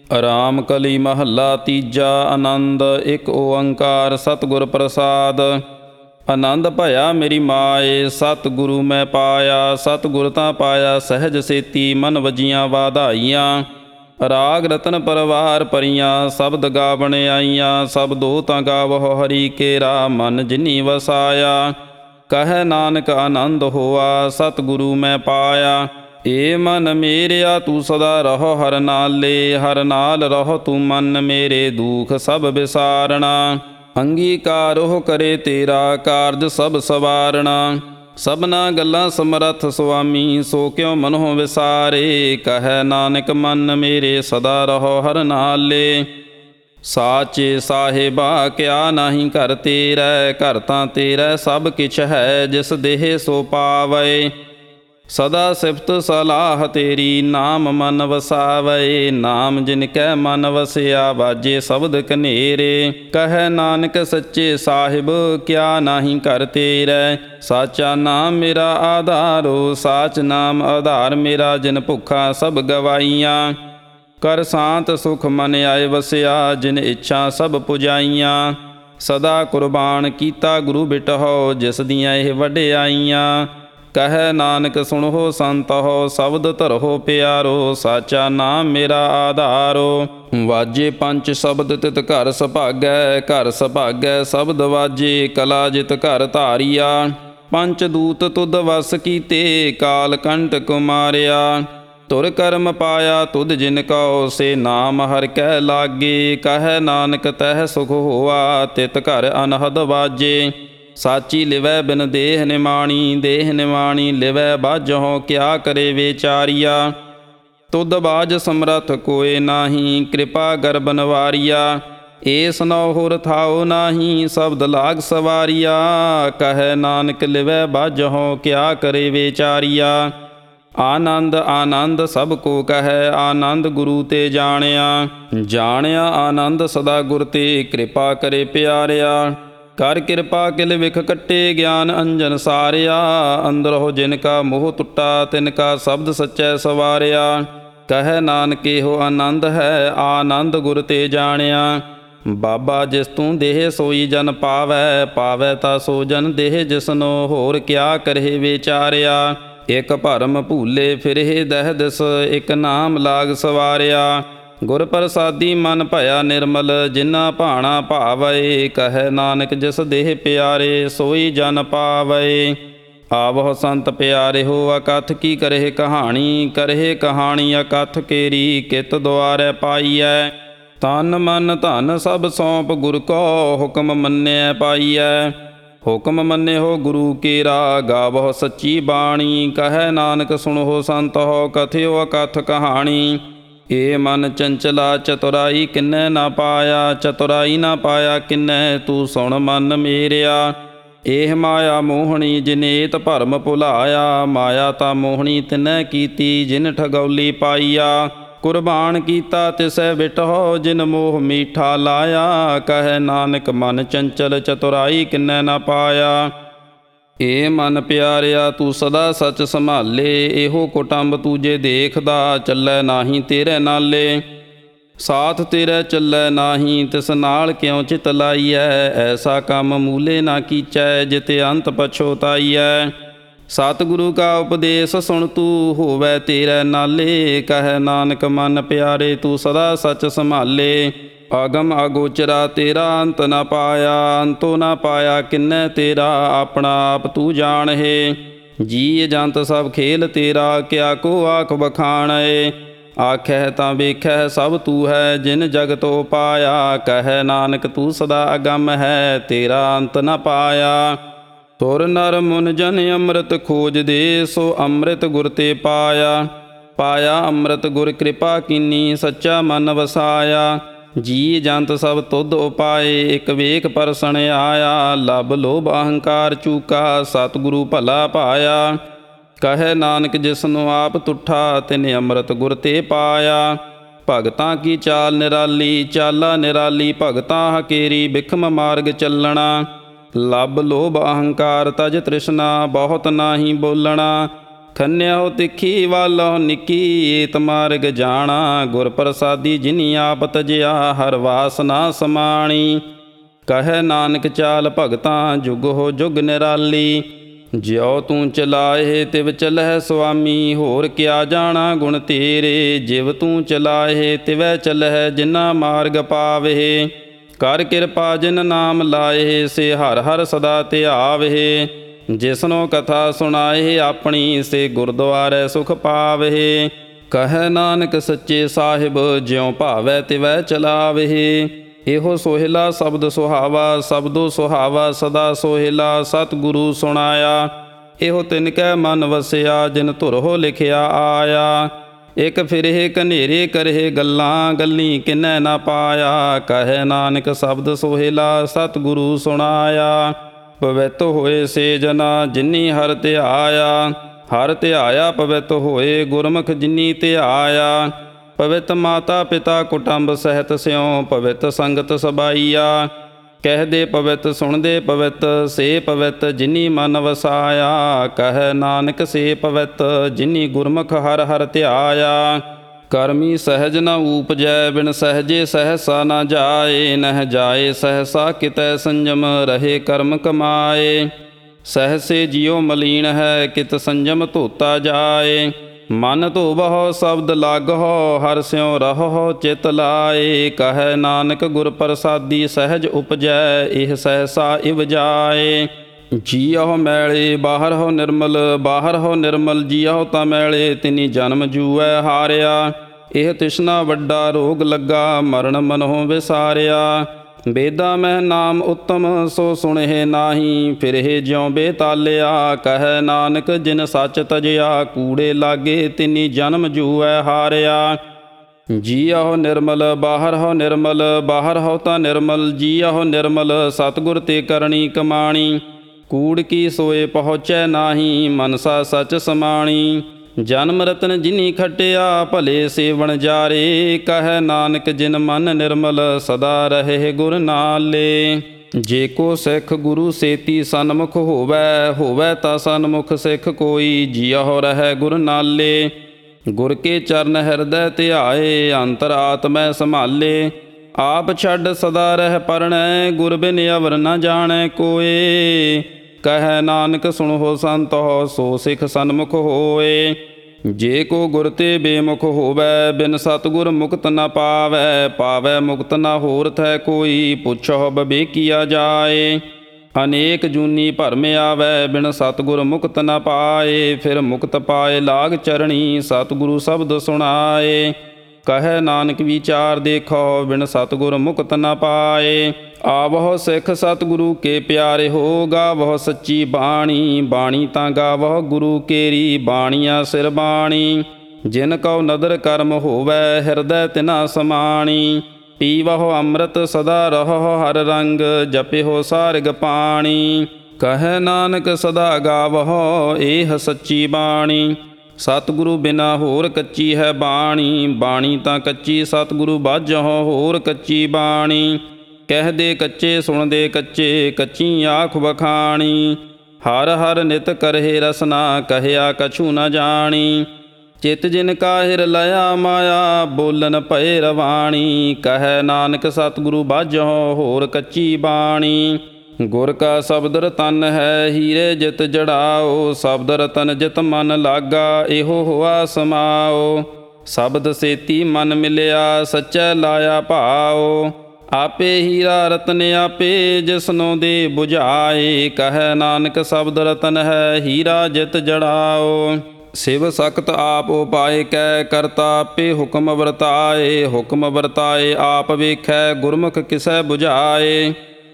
ਰਾਮ ਕਲੀ ਮਹੱਲਾ ਤੀਜਾ। ਆਨੰਦ। ਇੱਕ ਓੰਕਾਰ ਸਤਿਗੁਰ ਪ੍ਰਸਾਦ। ਆਨੰਦ ਭਇਆ ਮੇਰੀ ਮਾਏ, ਸਤਿਗੁਰੂ ਮੈਂ ਪਾਇਆ। ਸਤਿਗੁਰ ਤਾਂ ਪਾਇਆ ਸਹਿਜ ਸੇਤੀ, ਮਨ ਵਜੀਆਂ ਵਾਧਾਈਆਂ। ਰਾਗ ਰਤਨ ਪਰਵਾਰ ਭਰੀਆਂ, ਸ਼ਬਦ ਗਾਵਣ ਆਈਆਂ। ਸ਼ਬਦੋ ਤਾਂ ਗਾਵਹੁ ਹਰੀ ਕੇਰਾ, ਮਨ ਜਿਨੀ ਵਸਾਇਆ। ਕਹੈ ਨਾਨਕ ਆਨੰਦ ਹੋਆ, ਸਤਿਗੁਰੂ ਮੈਂ ਪਾਇਆ। ਏ ਮਨ ਮੇਰਿਆ ਤੂੰ ਸਦਾ ਰਹੋ ਹਰ ਨਾਲੇ, ਹਰ ਨਾਲ ਰਹੋ ਤੂੰ ਮਨ ਮੇਰੇ, ਦੁਖ ਸਭ ਵਿਸਾਰਣਾ। ਅੰਗੀਕਾਰ ਉਹ ਕਰੇ ਤੇਰਾ, ਕਾਰਜ ਸਭ ਸਵਾਰਣਾ। ਸਭਨਾ ਗੱਲਾਂ ਸਮਰੱਥ ਸੁਆਮੀ, ਸੋ ਕਿਉ ਮਨਹੁ ਵਿਸਾਰੇ। ਕਹੈ ਨਾਨਕ ਮਨ ਮੇਰੇ ਸਦਾ ਰਹੋ ਹਰ ਨਾਲੇ। ਸਾਚੇ ਸਾਹਿਬਾ ਕਿਆ ਨਾਹੀ ਘਰ ਤੇਰੈ, ਘਰ ਤਾਂ ਤੇਰਾ ਸਭ ਕਿਛ ਹੈ, ਜਿਸ ਦੇਹ ਸੋ ਪਾਵੈ। ਸਦਾ ਸਿਫਤ ਸਲਾਹ ਤੇਰੀ, ਨਾਮ ਮਨ ਵਸਾਵੈ। ਨਾਮ ਜਿਨ ਕੈ ਮਨ ਵਸਿਆ, ਵਾਜੇ ਸ਼ਬਦ ਕਨੇਰੇ। ਕਹੈ ਨਾਨਕ ਸੱਚੇ ਸਾਹਿਬ ਕਿਆ ਨਾਹੀ ਘਰ ਤੇਰੈ। ਸਾਚਾ ਨਾਮ ਮੇਰਾ ਆਧਾਰੋ, ਸਾਚ ਨਾਮ ਆਧਾਰ ਮੇਰਾ। ਜਿਨ ਭੁੱਖਾ ਸਭ ਗਵਾਈਆਂ, ਕਰ ਸ਼ਾਂਤ ਸੁਖ ਮਨ ਆਏ ਵਸਿਆ। ਜਿਨ ਇੱਛਾ ਸਭ ਪੁਜਾਈਆਂ, ਸਦਾ ਕੁਰਬਾਨ ਕੀਤਾ ਗੁਰੂ ਬਿਟਹੁ। ਜਿਸ ਦੀਆਂ ਇਹ ਵਡਿਆਈਆਂ, ਕਹੈ ਨਾਨਕ ਸੁਣਹੁ ਸੰਤਹੁ। ਸ਼ਬਦ ਧਰਹੁ ਪਿਆਰੋ, ਸਾਚਾ ਨਾਮ ਮੇਰਾ ਆਧਾਰੋ। ਵਾਜੇ ਪੰਚ ਸ਼ਬਦ ਤਿਤ ਘਰ ਸੁਭਾਗੈ, ਘਰ ਸੁਭਾਗੈ ਸ਼ਬਦ ਵਾਜੇ। ਕਲਾ ਜਿਤ ਘਰ ਧਾਰੀਆ, ਪੰਚ ਦੂਤ ਤੁਧ ਵਸ ਕੀਤੇ। ਕਾਲ ਕੰਟਕ ਮਾਰਿਆ, ਧੁਰ ਕਰਮ ਪਾਇਆ ਤੁਧ ਜਿਨ ਕਉ। ਸੇ ਨਾਮ ਹਰਿ ਕੈ ਲਾਗੇ, ਕਹੈ ਨਾਨਕ ਤਹਿ ਸੁਖ ਹੋਆ। ਤਿਤ ਘਰ ਅਨਹਦ ਵਾਜੇ, ਸਾਚੀ ਲਿਵੈ ਬਿਨ ਦੇਹ ਨਿਮਾਣੀ। ਦੇਹ ਨਿਮਾਣੀ ਲਿਵੈ ਬਾਝਹੁ, ਕਿਆ ਕਰੇ ਵਿਚਾਰੀਆ। ਤੁਧ ਬਾਝ ਸਮਰੱਥ ਕੋਇ ਨਾਹੀ, ਕਿਰਪਾ ਗਰਬ ਨਿਵਾਰੀਆ। ਏਸ ਨਉ ਹੁਰ ਥਾਉ ਨਾਹੀ, ਸ਼ਬਦ ਲਾਗ ਸਵਾਰੀਆ। ਕਹੈ ਨਾਨਕ ਲਿਵੈ ਬਾਝਹੁ, ਕਿਆ ਕਰੇ ਵਿਚਾਰੀਆ। ਆਨੰਦ ਆਨੰਦ ਸਭ ਕੋ ਕਹੈ, ਆਨੰਦ ਗੁਰੂ ਤੇ ਜਾਣਿਆ। ਜਾਣਿਆ ਆਨੰਦ ਸਦਾ ਗੁਰ ਤੇ, ਕਿਰਪਾ ਕਰੇ ਪਿਆਰਿਆ। ਕਰ ਕਿਰਪਾ ਕਿਲ ਵਿਖ ਕੱਟੇ, ਗਿਆਨ ਅੰਜਨ ਸਾਰਿਆ। ਅੰਦਰਹੁ ਜਿਨ ਕਾ ਮੋਹ ਟੁੱਟਾ, ਤਿਨ ਕਾ ਸ਼ਬਦ ਸੱਚੈ ਸਵਾਰਿਆ। ਕਹੈ ਨਾਨਕ ਇਹੋ ਆਨੰਦ ਹੈ, ਆਨੰਦ ਗੁਰ ਤੇ ਜਾਣਿਆ। ਬਾਬਾ ਜਿਸ ਤੂੰ ਦੇਹ ਸੋਈ ਜਨ ਪਾਵੈ, ਪਾਵੈ ਤਾ ਸੋ ਜਨ ਦੇਹ ਜਿਸਨੋ। ਹੋਰ ਕਿਆ ਕਰੇ ਵਿਚਾਰਿਆ। ਇਕ ਭਰਮ ਭੂਲੇ ਫਿਰੇ ਦਹਿ ਦਿਸ, ਇਕ ਨਾਮ ਲਾਗ ਸਵਾਰਿਆ। ਗੁਰ ਪ੍ਰਸਾਦੀ ਮਨ ਭਇਆ ਨਿਰਮਲ, ਜਿਨਾ ਭਾਣਾ ਭਾਵੈ। ਕਹੈ ਨਾਨਕ ਜਿਸ ਦੇਹ ਪਿਆਰੇ, ਸੋਈ ਜਨ ਪਾਵੈ। ਆਵਹੁ ਸੰਤ ਪਿਆਰੇ ਹੋ, ਅਕਥ ਕੀ ਕਰਹਿ ਕਹਾਣੀ। ਕਰਹਿ ਕਹਾਣੀ ਅਕਥ ਕੇਰੀ, ਕਿਤ ਦੁਆਰੈ ਪਾਈਐ। ਤਨ ਮਨ ਧਨ ਸਭ ਸੌਂਪ ਗੁਰ ਕੋ, ਹੁਕਮ ਮੰਨਿਐ ਪਾਈਐ। ਹੁਕਮ ਮੰਨਿਓ ਗੁਰੂ ਕੇਰਾ, ਗਾਵਹੁ ਸੱਚੀ ਬਾਣੀ। ਕਹੈ ਨਾਨਕ ਸੁਣਹੁ ਸੰਤਹੁ, ਕਥਿਓ ਅਕਥ ਕਹਾਣੀ। ਏ ਮਨ ਚੰਚਲਾ ਚਤੁਰਾਈ ਕਿਨੈ ਨਾ ਪਾਇਆ, ਚਤੁਰਾਈ ਨਾ ਪਾਇਆ ਕਿਨੈ। ਤੂੰ ਸੁਣ ਮਨ ਮੇਰਿਆ। ਇਹ ਮਾਇਆ ਮੋਹਣੀ ਜਿਨੇਤ ਭਰਮ ਭੁਲਾਇਆ। ਮਾਇਆ ਤਾਂ ਮੋਹਣੀ ਤਿਨੈ ਕੀਤੀ, ਜਿਨ ਠਗੌਲੀ ਪਾਈਆ। ਕੁਰਬਾਨ ਕੀਤਾ ਤਿਸੈ ਬਿਟਹੁ, ਜਿਨ ਮੋਹ ਮੀਠਾ ਲਾਇਆ। ਕਹੈ ਨਾਨਕ ਮਨ ਚੰਚਲ ਚਤੁਰਾਈ ਕਿਨੈ ਨਾ ਪਾਇਆ। ਏ ਮਨ ਪਿਆਰਿਆ ਤੂੰ ਸਦਾ ਸੱਚ ਸੰਭਾਲੇ। ਇਹੋ ਕੁਟੰਬ ਤੂੰ ਜੇ ਦੇਖਦਾ, ਚੱਲੈ ਨਾਹੀ ਤੇਰੇ ਨਾਲੇ। ਸਾਥ ਤੇਰੇ ਚੱਲੈ ਨਾਹੀ, ਤਿਸ ਨਾਲ ਕਿਉ ਚਿਤ ਲਾਈਐ। ਐਸਾ ਕੰਮ ਮੂਲੇ ਨਾ ਕੀਚੈ, ਜਿਤ ਅੰਤ ਪਛੋਤਾਈਐ। ਸਤਿਗੁਰੂ ਕਾ ਉਪਦੇਸ਼ ਸੁਣ ਤੂੰ, ਹੋਵੈ ਤੇਰੇ ਨਾਲੇ। ਕਹੈ ਨਾਨਕ ਮਨ ਪਿਆਰੇ ਤੂੰ ਸਦਾ ਸੱਚ ਸੰਭਾਲੇ। ਅਗਮ ਅਗੋਚਰਾ ਤੇਰਾ ਅੰਤ ਨਾ ਪਾਇਆ, ਅੰਤੋ ਨਾ ਪਾਇਆ ਕਿਨੈ ਤੇਰਾ। ਆਪਣਾ ਆਪ ਤੂੰ ਜਾਣਹਿ, ਜੀ ਜੰਤ ਸਭ ਖੇਲ ਤੇਰਾ। ਕਿਆ ਕੋ ਆਖ ਬਖਾਣੈ, ਆਖਹਿ ਤਾਂ ਵੇਖਹਿ ਸਭ ਤੂੰ ਹੈ। ਜਿਨ ਜਗਤੋ ਪਾਇਆ, ਕਹੈ ਨਾਨਕ ਤੂੰ ਸਦਾ ਅਗੰਮ ਹੈ, ਤੇਰਾ ਅੰਤ ਨਾ ਪਾਇਆ। ਤੁਰ ਨਰ ਮੁਨ ਜਨ ਅੰਮ੍ਰਿਤ ਖੋਜਦੇ, ਸੋ ਅੰਮ੍ਰਿਤ ਗੁਰ ਤੇ ਪਾਇਆ। ਪਾਇਆ ਅੰਮ੍ਰਿਤ ਗੁਰ ਕਿਰਪਾ ਕੀਨੀ, ਸੱਚਾ ਮਨ ਵਸਾਇਆ। ਜੀ ਜੰਤ ਸਭ ਤੁਧ ਉਪਾਏ, ਇਕ ਵੇਖ ਪਰਸਣ ਆਇਆ। ਲਬ ਲੋਭ ਅਹੰਕਾਰ ਚੂਕਾ, ਸਤਿਗੁਰੂ ਭਲਾ ਪਾਇਆ। ਕਹੈ ਨਾਨਕ ਜਿਸਨੂੰ ਆਪ ਤੁਠਾ, ਤਿਨ ਅੰਮ੍ਰਿਤ ਗੁਰ ਤੇ ਪਾਇਆ। ਭਗਤਾਂ ਕੀ ਚਾਲ ਨਿਰਾਲੀ, ਚਾਲਾ ਨਿਰਾਲੀ ਭਗਤਾਂ ਹਕੇਰੀ। ਬਿਖਮ ਮਾਰਗ ਚੱਲਣਾ, ਲਬ ਲੋਭ ਅਹੰਕਾਰ ਤਜ ਤ੍ਰਿਸ਼ਨਾ। ਬਹੁਤ ਨਾਹੀ ਬੋਲਣਾ, ਖੰਨਿਓ ਤਿੱਖੀ ਵਾਲੋ ਨਿੱਕੀ ਏਤ ਮਾਰਗ ਜਾਣਾ। ਗੁਰ ਪ੍ਰਸਾਦੀ ਜਿਨੀ ਆਪ ਤਜਿਆ ਹਰ ਵਾਸ ਨਾ ਸਮਾਣੀ। ਕਹੈ ਨਾਨਕ ਚਾਲ ਭਗਤਾਂ ਜੁਗ ਹੋ ਜੁਗ ਨਿਰਾਲੀ। ਜਿਉ ਤੂੰ ਚਲਾਏ ਤਿਵ ਚਲਹਿ ਸੁਆਮੀ ਹੋਰ ਕਿਆ ਜਾਣਾ ਗੁਣ ਤੇਰੇ। ਜਿਵ ਤੂੰ ਚਲਾਏ ਤਿਵੈ ਚਲਹਿ ਜਿਨਾ ਮਾਰਗ ਪਾਵੇ। ਕਰ ਕਿਰਪਾ ਜਿਨ ਨਾਮ ਲਾਏ ਸੇ ਹਰ ਹਰ ਸਦਾ ਧਿਆਵੇ। ਜਿਸਨੋ ਕਥਾ ਸੁਣਾਏ ਆਪਣੀ ਸੇ ਗੁਰਦੁਆਰੇ ਸੁਖ ਪਾਵੇ। ਕਹੈ ਨਾਨਕ ਸੱਚੇ ਸਾਹਿਬ ਜਿਉ ਭਾਵੈ ਤਿਵੈ ਚਲਾਵੇ। ਇਹੋ ਸੋਹਿਲਾ ਸ਼ਬਦ ਸੁਹਾਵਾ ਸ਼ਬਦੋ ਸੁਹਾਵਾ ਸਦਾ ਸੋਹਿਲਾ। ਸਤਿਗੁਰੂ ਸੁਣਾਇਆ ਇਹੋ ਤਿਨ ਕੈ ਮਨ ਵਸਿਆ ਜਿਨ ਧੁਰਹੁ ਲਿਖਿਆ ਆਇਆ। ਇਕ ਫਿਰੇ ਕਨੇਰੇ ਕਰੇ ਗੱਲਾਂ ਗੱਲੀ ਕਿਨੈ ਨਾ ਪਾਇਆ। ਕਹੈ ਨਾਨਕ ਸ਼ਬਦ ਸੋਹਿਲਾ ਸਤਿਗੁਰੂ ਸੁਣਾਇਆ। ਪਵਿੱਤ ਹੋਏ ਸੇ ਜਨਾ ਜਿਨੀ ਹਰਿ ਧਿਆਇਆ। ਹਰਿ ਧਿਆਇਆ ਪਵਿੱਤ ਹੋਏ ਗੁਰਮੁਖ ਜਿਨੀ ਧਿਆਇਆ। ਪਵਿੱਤ ਮਾਤਾ ਪਿਤਾ ਕੁਟੰਬ ਸਹਿਤ ਸਿਉ ਪਵਿੱਤ ਸੰਗਤ ਸਬਾਈਆ। ਕਹਿਦੇ ਪਵਿੱਤ ਸੁਣਦੇ ਪਵਿੱਤ ਸੇ ਪਵਿੱਤ ਜਿਨੀ ਮਨ ਵਸਾਇਆ। ਕਹੈ ਨਾਨਕ ਸੇ ਪਵਿੱਤ ਜਿਨੀ ਗੁਰਮੁਖ ਹਰਿ ਹਰਿ ਧਿਆਇਆ। ਕਰਮੀ ਸਹਿਜ ਨ ਊਪਜੈ ਬਿਨ ਸਹਿਜੇ ਸਹਿਸਾ ਨ ਜਾਏ। ਨਹਿ ਜਾਏ ਸਹਿਸਾ ਕਿਤੈ ਸੰਜਮ ਰਹੇ ਕਰਮ ਕਮਾਏ। ਸਹਿਸੇ ਜਿਉ ਮਲੀਨ ਹੈ ਕਿਤ ਸੰਜਮ ਧੋਤਾ ਜਾਏ। ਮਨ ਧੋਵਹੁ ਸ਼ਬਦ ਲਾਗਹੁ ਹਰਿ ਸਿਉ ਰਹੋ ਚਿਤ ਲਾਏ। ਕਹੈ ਨਾਨਕ ਗੁਰ ਪ੍ਰਸਾਦੀ ਸਹਿਜ ਉਪਜੈ ਇਹ ਸਹਿਸਾ ਇਵ ਜਾਏ। ਜੀਉ ਮੈਲੇ ਬਾਹਰ ਹੋ ਨਿਰਮਲ ਬਾਹਰ ਹੋ ਨਿਰਮਲ। ਜੀਉ ਤਾਂ ਮੈਲੇ ਤਿਨੀ ਜਨਮ ਜੂਐ ਹਾਰਿਆ। ਇਹ ਤਿਸ਼ਨਾ ਵੱਡਾ ਰੋਗ ਲੱਗਾ ਮਰਨ ਮਨਹੁ ਵਿਸਾਰਿਆ। ਵੇਦਾਂ ਮਹਿ ਨਾਮ ਉੱਤਮ ਸੋ ਸੁਣਹਿ ਨਾਹੀ ਫਿਰਹਿ ਜਿਉ ਬੇਤਾਲਿਆ। ਕਹੈ ਨਾਨਕ ਜਿਨ ਸੱਚ ਤਜਿਆ ਕੂੜੇ ਲਾਗੇ ਤਿਨੀ ਜਨਮ ਜੂਐ ਹਾਰਿਆ। ਜੀਉ ਨਿਰਮਲ ਬਾਹਰ ਹੋ ਨਿਰਮਲ ਬਾਹਰ ਹੋ ਤਾਂ ਨਿਰਮਲ। ਜੀਉ ਨਿਰਮਲ ਸਤਿਗੁਰ ਤੇ ਕਰਨੀ ਕਮਾਣੀ। ਕੂੜ ਕੀ ਸੋਏ ਪਹੁੰਚੈ ਨਾਹੀ ਮਨਸਾ ਸਚ ਸਮਾਣੀ। ਜਨਮ ਰਤਨ ਜਿਨੀ ਖਟਿਆ ਭਲੇ ਸੇਵਣ ਜਾਰੇ। ਕਹੈ ਨਾਨਕ ਜਿਨ ਮਨ ਨਿਰਮਲ ਸਦਾ ਰਹੇ ਗੁਰ ਨਾਲੇ। ਜੇ ਕੋ ਸਿੱਖ ਗੁਰੂ ਸੇਤੀ ਸਨਮੁਖ ਹੋਵੈ ਹੋਵੈ ਤਾਂ ਸਨਮੁਖ ਸਿੱਖ ਕੋਈ। ਜੀਉ ਰਹੈ ਗੁਰ ਨਾਲੇ ਗੁਰ ਕੇ ਚਰਨ ਹਿਰਦੈ ਧਿਆਏ। ਅੰਤਰ ਆਤਮੈ ਸੰਭਾਲੇ ਆਪ ਛੱਡ ਸਦਾ ਰਹਿ ਪਰਣੈ। ਗੁਰ ਬਿਨ ਅਵਰ ਨ ਜਾਣੈ ਕੋਏ। ਕਹੈ ਨਾਨਕ ਸੁਣਹੁ ਸੰਤਹੁ ਸੋ ਸਿੱਖ ਸਨਮੁਖ ਹੋਏ। ਜੇ ਕੋ ਗੁਰ ਤੇ ਬੇਮੁਖ ਹੋਵੈ ਬਿਨ ਸਤਿਗੁਰ ਮੁਕਤ ਨ ਪਾਵੈ। ਪਾਵੈ ਮੁਕਤ ਨ ਹੋਰ ਥੈ ਕੋਈ ਪੁੱਛਹੁ ਬਵੇਕੀਆ ਜਾਏ। ਅਨੇਕ ਜੂਨੀ ਭਰਮ ਆਵੈ ਬਿਨ ਸਤਿਗੁਰ ਮੁਕਤ ਨ ਪਾਏ। ਫਿਰ ਮੁਕਤ ਪਾਏ ਲਾਗ ਚਰਣੀ ਸਤਿਗੁਰੂ ਸ਼ਬਦ ਸੁਣਾਏ। ਕਹੈ ਨਾਨਕ ਵਿਚਾਰ ਦੇਖੋ ਬਿਨ ਸਤਿਗੁਰ ਮੁਕਤ ਨ ਪਾਏ। ਆਵਹੁ ਸਿੱਖ ਸਤਿਗੁਰੂ ਕੇ ਪਿਆਰੇ ਹੋ ਗਾਵਹੁ ਸੱਚੀ ਬਾਣੀ। ਬਾਣੀ ਤਾਂ ਗਾਵਹੁ ਗੁਰੂ ਕੇਰੀ ਬਾਣੀਆਂ ਸਿਰ ਬਾਣੀ। ਜਿਨ ਕਉ ਨਦਰ ਕਰਮ ਹੋਵੈ ਹਿਰਦੈ ਤਿਨਾ ਸਮਾਣੀ। ਪੀਵਹੁ ਅੰਮ੍ਰਿਤ ਸਦਾ ਰਹੋ ਹਰ ਰੰਗ ਜਪਿਓ ਸਾਰਗ ਪਾਣੀ। ਕਹੈ ਨਾਨਕ ਸਦਾ ਗਾਵਹੁ ਇਹ ਸੱਚੀ ਬਾਣੀ। ਸਤਿਗੁਰੂ ਬਿਨਾ ਹੋਰ ਕੱਚੀ ਹੈ ਬਾਣੀ। ਬਾਣੀ ਤਾਂ ਕੱਚੀ ਸਤਿਗੁਰੂ ਬਾਝਹੁ ਹੋਰ ਕੱਚੀ ਬਾਣੀ। ਕਹਿਦੇ ਕੱਚੇ ਸੁਣਦੇ ਕੱਚੇ ਕੱਚੀ ਆਖ ਵਖਾਣੀ। ਹਰ ਹਰ ਨਿਤ ਕਰਹਿ ਰਸਨਾ ਕਹਿਆ ਕਛੂ ਨ ਜਾਣੀ। ਚਿਤ ਜਿਨ ਕਾਹਿਰ ਲਿਆ ਮਾਇਆ ਬੋਲਨ ਭਏ ਰਵਾਣੀ। ਕਹੈ ਨਾਨਕ ਸਤਿਗੁਰੂ ਬਾਝਹੁ ਹੋਰ ਕੱਚੀ ਬਾਣੀ। ਗੁਰ ਕਾ ਸ਼ਬਦ ਰਤਨ ਹੈ ਹੀਰੇ ਜਿਤ ਜੜਾਓ। ਸ਼ਬਦ ਰਤਨ ਜਿਤ ਮਨ ਲਾਗਾ ਇਹੋ ਹੋਆ ਸਮਾਓ। ਸ਼ਬਦ ਸੇਤੀ ਮਨ ਮਿਲਿਆ ਸੱਚੈ ਲਾਇਆ ਭਾਓ। ਆਪੇ ਹੀਰਾ ਰਤਨ ਆਪੇ ਜਿਸਨੋ ਦੇ ਬੁਝਾਏ। ਕਹੈ ਨਾਨਕ ਸ਼ਬਦ ਰਤਨ ਹੈ ਹੀਰਾ ਜਿਤ ਜੜਾਓ। ਸਿਵ ਸਖਤ ਆਪ ਉਪਾਏ ਕੈ ਕਰਤਾ ਆਪੇ ਹੁਕਮ ਵਰਤਾਏ। ਹੁਕਮ ਵਰਤਾਏ ਆਪ ਵੇਖੈ ਗੁਰਮੁਖ ਕਿਸੈ ਬੁਝਾਏ।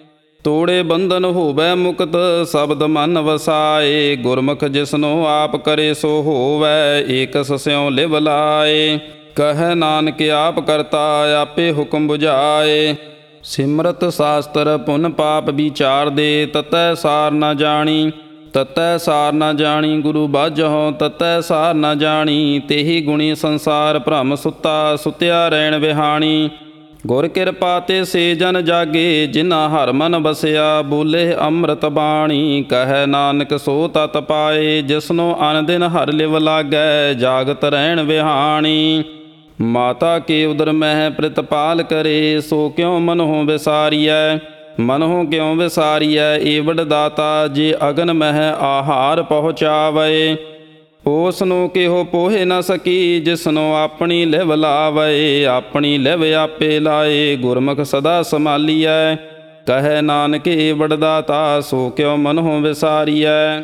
ਤੋੜੇ ਬੰਧਨ ਹੋਵੈ ਮੁਕਤ ਸ਼ਬਦ ਮਨ ਵਸਾਏ। ਗੁਰਮੁਖ ਜਿਸਨੋ ਆਪ ਕਰੇ ਸੋ ਹੋਵੈ ਏਕਸ ਸਿਉ ਲਿਵ ਲਾਏ। ਕਹੈ ਨਾਨਕ ਆਪ ਕਰਤਾ ਆਪੇ ਹੁਕਮ ਬੁਝਾਏ। ਸਿਮਰਤ ਸ਼ਾਸਤਰ ਪੁਨ ਪਾਪ ਵਿਚਾਰ ਦੇ ਤਤੈ ਸਾਰ ਨ ਜਾਣੀ। ਤਤੈ ਸਾਰ ਨ ਜਾਣੀ ਗੁਰੂ ਬਾਝਹੁ ਤਤੈ ਸਾਰ ਨ ਜਾਣੀ। ਤੇਹੀ ਗੁਣੀ ਸੰਸਾਰ ਭ੍ਰਮ ਸੁੱਤਾ ਸੁਤਿਆ ਰਹਿਣ ਵਿਹਾਣੀ। ਗੁਰ ਕਿਰਪਾ ਤੇ ਸੇ ਜਨ ਜਾਗੇ, ਜਿਨ੍ਹਾਂ ਹਰ ਮਨ ਬਸਿਆ। ਬੋਲੇ ਅੰਮ੍ਰਿਤ ਬਾਣੀ, ਕਹੈ ਨਾਨਕ ਸੋ ਤਤ ਪਾਏ। ਜਿਸਨੋ ਅਨ ਦਿਨ ਹਰਿ ਲਿਵ ਲਾਗੈ, ਜਾਗਤ ਰਹਿਣ ਵਿਹਾਣੀ। ਮਾਤਾ ਕੇ ਉਦਰ ਮਹਿ ਪ੍ਰਿਤਪਾਲ ਕਰੇ, ਸੋ ਕਿਉ ਮਨਹੁ ਵਿਸਾਰੀਐ। ਮਨਹੁ ਕਿਉ ਵਿਸਾਰੀਐ, ਏਵੜ ਦਾਤਾ ਜੇ ਅਗਨ ਮਹਿ ਆਹਾਰ ਪਹੁੰਚਾਵੇ। ਉਸ ਨੂੰ ਕਿਹੋ ਪੋਹੇ ਨਾ ਸਕੀ, ਜਿਸਨੂੰ ਆਪਣੀ ਲਿਵ ਲਾਵੇ। ਆਪਣੀ ਲਿਵ ਆਪੇ ਲਾਏ, ਗੁਰਮੁਖ ਸਦਾ ਸੰਭਾਲੀਐ। ਕਹੈ ਨਾਨਕ ਏਵੜ ਦਾਤਾ, ਸੋ ਕਿਉ ਮਨਹੁ ਵਿਸਾਰੀਐ।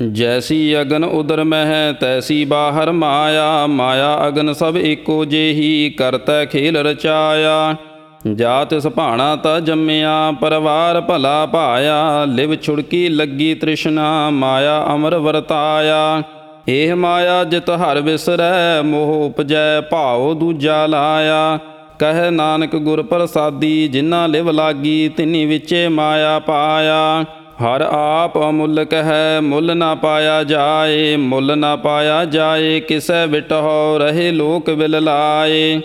ਜੈਸੀ ਅਗਨ ਉਦਰ ਮਹਿ, ਤੈਸੀ ਬਾਹਰ ਮਾਇਆ। ਮਾਇਆ ਅਗਨ ਸਭ ਏਕੋ ਜੇਹੀ, ਕਰਤੈ ਖੇਲ ਰਚਾਇਆ। ਜਾ ਤਿਸ ਭਾਣਾ ਤਾ ਜੰਮਿਆ, ਪਰਵਾਰ ਭਲਾ ਭਾਇਆ। ਲਿਵ ਛੁੜਕੀ ਲੱਗੀ ਤ੍ਰਿਸ਼ਨਾ, ਮਾਇਆ ਅਮਰ ਵਰਤਾਇਆ। ਇਹ ਮਾਇਆ ਜਿਤ ਹਰਿ ਵਿਸਰੈ, ਮੋਹ ਉਪਜੈ ਭਾਉ ਦੂਜਾ ਲਾਇਆ। ਕਹੈ ਨਾਨਕ ਗੁਰ ਪ੍ਰਸਾਦੀ, ਜਿਨ੍ਹਾਂ ਲਿਵ ਲਾਗੀ ਤਿਨੀ ਵਿਚੇ ਮਾਇਆ ਪਾਇਆ। ਹਰ ਆਪ ਅਮੁੱਲਕ ਹੈ, ਮੁੱਲ ਨਾ ਪਾਇਆ ਜਾਏ। ਮੁੱਲ ਨਾ ਪਾਇਆ ਜਾਏ, ਕਿਸੈ ਵਿਟਹੁ ਰਹੇ ਲੋਕ ਵਿਲ ਲਾਏ।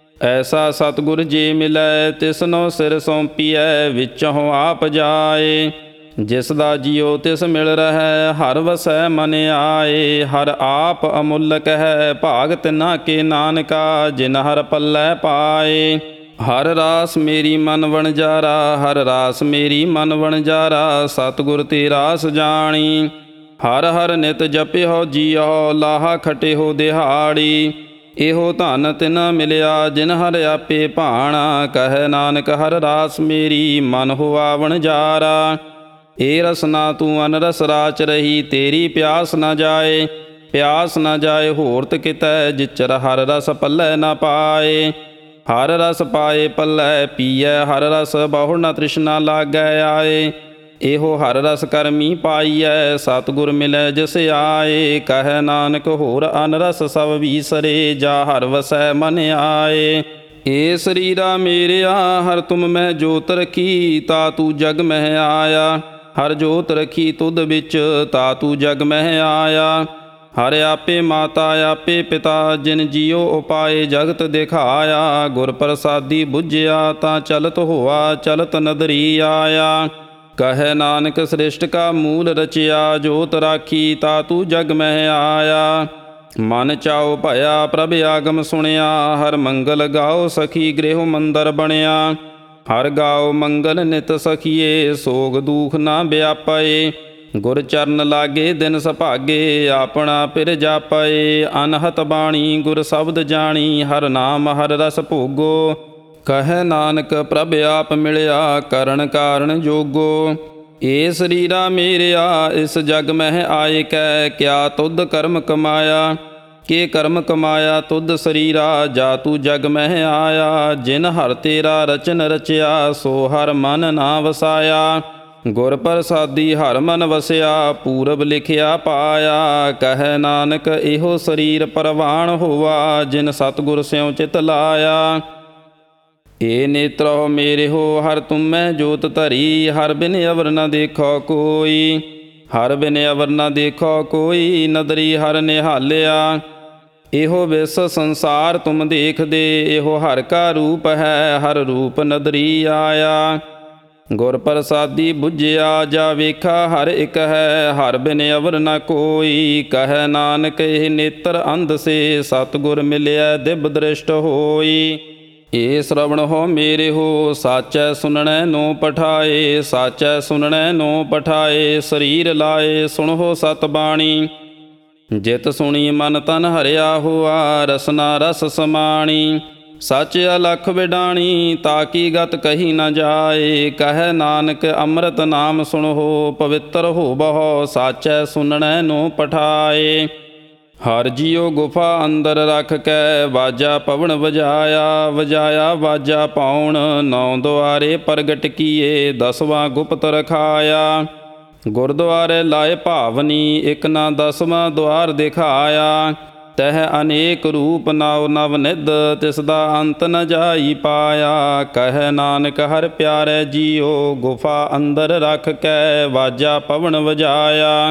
ਐਸਾ ਸਤਿਗੁਰ ਜੇ ਮਿਲੈ, ਤਿਸਨੋ ਸਿਰ ਸੌਂਪੀਐ, ਵਿਚਹੁ ਆਪ ਜਾਏ। ਜਿਸ ਦਾ ਜੀਉ ਤਿਸ ਮਿਲ ਰਹੈ, ਹਰ ਵਸੈ ਮਨ ਆਏ। ਹਰ ਆਪ ਅਮੁੱਲਕ ਹੈ, ਭਾਗ ਤਿਨਾ ਕੇ ਨਾਨਕਾ, ਜਿਨ ਹਰ ਪੱਲੇ ਪਾਏ। ਹਰ ਰਾਸ ਮੇਰੀ ਮਨ ਵਣਜਾਰਾ, ਹਰ ਰਾਸ ਮੇਰੀ ਮਨ ਵਣਜਾਰਾ। ਸਤਿਗੁਰ ਤੇ ਰਾਸ ਜਾਣੀ, ਹਰ ਹਰ ਨਿਤ ਜਪਿਓ ਜੀਓ। ਲਾਹਾ ਖਟਿਓ ਦਿਹਾੜੀ, ਇਹੋ ਧਨ ਤਿਨ ਮਿਲਿਆ, ਜਿਨ ਹਰ ਆਪੇ ਭਾਣਾ। ਕਹੈ ਨਾਨਕ ਹਰ ਰਾਸ ਮੇਰੀ ਮਨ ਹੁਆ ਵਣਜਾਰਾ। ਏ ਰਸਨਾ ਤੂੰ ਅਨ ਰਸ ਰਾਚ ਰਹੀ, ਤੇਰੀ ਪਿਆਸ ਨਾ ਜਾਏ। ਪਿਆਸ ਨਾ ਜਾਏ ਹੋਰਤ ਕਿਤੈ, ਜਿਚਰ ਹਰ ਰਸ ਪੱਲੇ ਨਾ ਪਾਏ। ਹਰ ਰਸ ਪਾਏ ਪੱਲੇ ਪੀਐ, ਹਰ ਰਸ ਬਹੁ ਨ ਤ੍ਰਿਸ਼ਨਾ ਲਾਗੈ ਆਏ। ਇਹੋ ਹਰ ਰਸ ਕਰਮੀ ਪਾਈਐ, ਸਤਿਗੁਰ ਮਿਲੈ ਜਿਸ ਆਏ। ਕਹੈ ਨਾਨਕ ਹੋਰ ਅਨ ਰਸ ਸਭ ਵੀਸਰੇ, ਜਾ ਹਰ ਵਸੈ ਮਨ ਆਏ। ਏ ਸਰੀਰਾ ਮੇਰਿਆ, ਹਰ ਤੁਮ ਮਹਿ ਜੋਤ ਰਖੀ, ਤਾ ਤੂੰ ਜਗ ਮਹਿ ਆਇਆ। ਹਰ ਜੋਤ ਰਖੀ ਤੁਧ ਵਿੱਚ, ਤਾ ਤੂੰ ਜਗ ਮਹਿ ਆਇਆ। ਹਰ ਆਪੇ ਮਾਤਾ ਆਪੇ ਪਿਤਾ, ਜਿਨ ਜੀਉ ਉਪਾਏ ਜਗਤ ਦਿਖਾਇਆ। ਗੁਰ ਪ੍ਰਸਾਦੀ ਬੁੱਝਿਆ, ਤਾਂ ਚਲਤ ਹੋਆ ਚਲਤ ਨਦਰੀ ਆਇਆ। ਕਹੈ ਨਾਨਕ ਸ੍ਰਿਸ਼ਟ ਕਾ ਮੂਲ ਰਚਿਆ, ਜੋਤ ਰਾਖੀ ਤਾ ਤੂੰ ਜਗ ਮਹਿ ਆਇਆ। ਮਨ ਚਾਉ ਭਇਆ ਪ੍ਰਭ ਆਗਮ ਸੁਣਿਆ, ਹਰ ਮੰਗਲ ਗਾਓ ਸਖੀ ਗ੍ਰਹਿ ਮੰਦਰ ਬਣਿਆ। ਹਰ ਗਾਓ ਮੰਗਲ ਨਿਤ ਸਖੀਏ, ਸੋਗ ਦੂਖ ਨਾ ਵਿਆਪਏ। ਗੁਰ ਚਰਨ ਲਾਗੇ ਦਿਨ ਸੁਭਾਗੇ, ਆਪਣਾ ਪਿਰ ਜਾਪਏ। ਅਨਹਤ ਬਾਣੀ ਗੁਰ ਸ਼ਬਦ ਜਾਣੀ, ਹਰ ਨਾਮ ਹਰ ਰਸ ਭੋਗੋ। ਕਹੈ ਨਾਨਕ ਪ੍ਰਭ ਆਪ ਮਿਲਿਆ, ਕਰਨ ਕਾਰਨ ਜੋਗੋ। ਏ ਸਰੀਰਾ ਮੇਰਿਆ, ਇਸ ਜਗ ਮਹਿ ਆਏ ਕੈ, ਕਿਆ ਤੁਧ ਕਰਮ ਕਮਾਇਆ। ਕੇ ਕਰਮ ਕਮਾਇਆ ਤੁਧ ਸਰੀਰਾ, ਜਾ ਤੂੰ ਜਗ ਮਹਿ ਆਇਆ। ਜਿਨ ਹਰ ਤੇਰਾ ਰਚਨ ਰਚਿਆ, ਸੋ ਹਰ ਮਨ ਨਾ ਵਸਾਇਆ। ਗੁਰ ਪ੍ਰਸਾਦੀ ਹਰ ਮਨ ਵਸਿਆ, ਪੂਰਬ ਲਿਖਿਆ ਪਾਇਆ। ਕਹੈ ਨਾਨਕ ਇਹੋ ਸਰੀਰ ਪਰਵਾਣ ਹੋਆ, ਜਿਨ ਸਤਿਗੁਰ ਸਿਉ ਚਿਤ ਲਾਇਆ। ਏ ਨੇਤਰੋ ਮੇਰੇ ਹੋ, ਹਰ ਤੁਮੈ ਜੋਤ ਧਰੀ, ਹਰ ਬਿਨ ਅਵਰ ਨ ਦੇਖੋ ਕੋਈ। ਹਰ ਬਿਨ ਅਵਰ ਨ ਦੇਖੋ ਕੋਈ, ਨਦਰੀ ਹਰ ਨਿਹਾਲਿਆ। ਇਹੋ ਵਿਸ ਸੰਸਾਰ ਤੁਮ ਦੇਖਦੇ, ਇਹੋ ਹਰ ਕਾ ਰੂਪ ਹੈ, ਹਰ ਰੂਪ ਨਦਰੀ ਆਇਆ। ਗੁਰ ਪ੍ਰਸਾਦੀ ਬੁੱਝਿਆ, ਜਾ ਵੇਖਾ ਹਰ ਇੱਕ ਹੈ, ਹਰ ਬਿਨ ਅਵਰ ਨ ਕੋਈ। ਕਹੈ ਨਾਨਕ ਇਹ ਨੇਤਰ ਅੰਧ ਸੇ, ਸਤਿਗੁਰ ਮਿਲਿਆ ਦਿਵ ਦ੍ਰਿਸ਼ਟ ਹੋਈ। ਏ ਸ਼ਰਵਣ ਹੋ ਮੇਰੇ ਹੋ, ਸਾਚੈ ਸੁਣਨੈ ਨੋ ਪਠਾਏ। ਸਾਚੈ ਸੁਣਨੈ ਨੋ ਪਠਾਏ, ਸਰੀਰ ਲਾਏ ਸੁਣੋ ਸਤ ਬਾਣੀ। ਜਿਤ ਸੁਣੀ ਮਨ ਤਨ ਹਰਿਆ ਹੋਆ, ਰਸਨਾ ਰਸ ਸਮਾਣੀ। ਸੱਚ ਅਲਖ ਵਿਡਾਣੀ, ਤਾਕੀ ਗਤ ਕਹੀ ਨ ਜਾਏ। ਕਹੈ ਨਾਨਕ ਅੰਮ੍ਰਿਤ ਨਾਮ ਸੁਣੋ, ਪਵਿੱਤਰ ਹੋਵਹੁ, ਸਾਚੈ ਸੁਣਨੈ ਨੋ ਪਠਾਏ। ਹਰ ਜੀਉ ਗੁਫਾ ਅੰਦਰ ਰਖ ਕੈ, ਵਾਜਾ ਪਵਨ ਵਜਾਇਆ। ਵਜਾਇਆ ਵਾਜਾ ਪਾਉਣ, ਨੌ ਦੁਆਰੇ ਪ੍ਰਗਟ ਕੀਏ, ਦਸਵਾਂ ਗੁਪਤ ਰਖਾਇਆ। ਗੁਰਦੁਆਰੇ ਲਾਏ ਭਾਵਨੀ, ਇਕ ਨਾ ਦਸਵਾਂ ਦੁਆਰ ਦਿਖਾਇਆ। ਤਹ ਅਨੇਕ ਰੂਪ ਨਵ ਨਵ ਨਿਧ, ਤਿਸ ਦਾ ਅੰਤ ਨ ਜਾਈ ਪਾਇਆ। ਕਹੈ ਨਾਨਕ ਹਰ ਪਿਆਰੇ ਜੀਓ, ਗੁਫਾ ਅੰਦਰ ਰਖ ਕੈ, ਵਾਜਾ ਪਵਨ ਵਜਾਇਆ।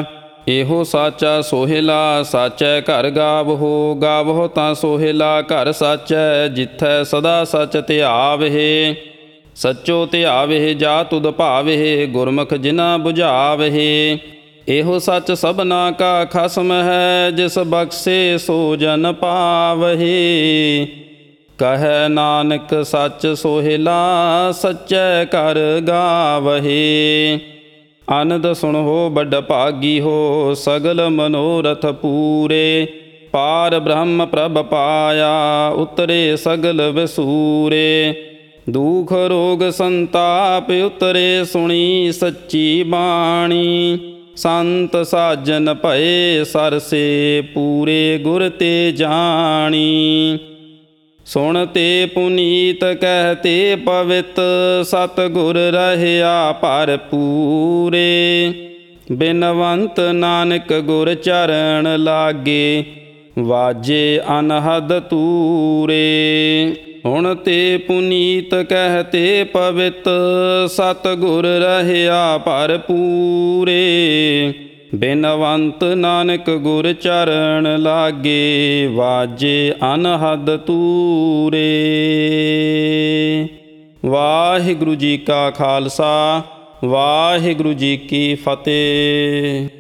ਇਹੋ ਸਾਚਾ ਸੋਹਿਲਾ ਸਾਚੈ ਘਰ ਗਾਵਹੋ, ਗਾਵਹੋ ਤਾਂ ਸੋਹਿਲਾ ਘਰ ਸਾਚੈ, ਜਿੱਥੈ ਸਦਾ ਸਚ ਧਿਆਵਹਿ। ਸੱਚੋ ਧਿਆਵਹਿ ਜਾ ਤੁਧ ਭਾਵਹਿ, ਗੁਰਮੁਖ ਜਿਨਾ ਬੁਝਾਵਹਿ। ਇਹੋ ਸੱਚ ਸਭਨਾ ਕਾ ਖਸਮ ਹੈ, ਜਿਸ ਬਖਸ਼ੇ ਸੋ ਜਨ ਪਾਵਹਿ। ਕਹੈ ਨਾਨਕ ਸੱਚ ਸੋਹਿਲਾ, ਸੱਚੈ ਘਰ ਗਾਵਹਿ। ਆਨੰਦ ਸੁਣੋ ਬਡ ਭਾਗੀ ਹੋ, ਸਗਲ ਮਨੋਰਥ ਪੂਰੇ। ਪਾਰ ਬ੍ਰਹਮ ਪ੍ਰਭ ਪਾਇਆ, ਉਤਰੇ ਸਗਲ ਵਿਸੂਰੇ। ਦੁਖ ਰੋਗ ਸੰਤਾਪ ਉਤਰੇ, ਸੁਣੀ ਸੱਚੀ ਬਾਣੀ। ਸੰਤ ਸਾਜਨ ਭਏ ਸਰਸੇ, ਪੂਰੇ ਗੁਰ ਤੇ ਜਾਣੀ। ਸੁਣ ਤੇ ਪੁਨੀਤ ਕਹਿਤੇ ਪਵਿੱਤ, ਸਤਿਗੁਰ ਰਹਿਆ ਭਰਪੂਰੇ। ਬਿਨਵੰਤ ਨਾਨਕ ਗੁਰ ਚਰਨ ਲਾਗੇ, ਵਾਜੇ ਅਨਹਦ ਤੂਰੇ। ਹੁਣ ਤੇ ਪੁਨੀਤ ਕਹਿਤੇ ਪਵਿੱਤ, ਸਤਿਗੁਰ ਰਹਿਆ ਭਰਪੂਰੇ। ਬਿਨਵੰਤ ਨਾਨਕ ਗੁਰ ਚਰਨ ਲਾਗੇ, ਵਾਜੇ ਅਨਹਦ ਤੂਰੇ। ਵਾਹਿਗੁਰੂ ਜੀ ਕਾ ਖਾਲਸਾ, ਵਾਹਿਗੁਰੂ ਜੀ ਕੀ ਫਤਿਹ।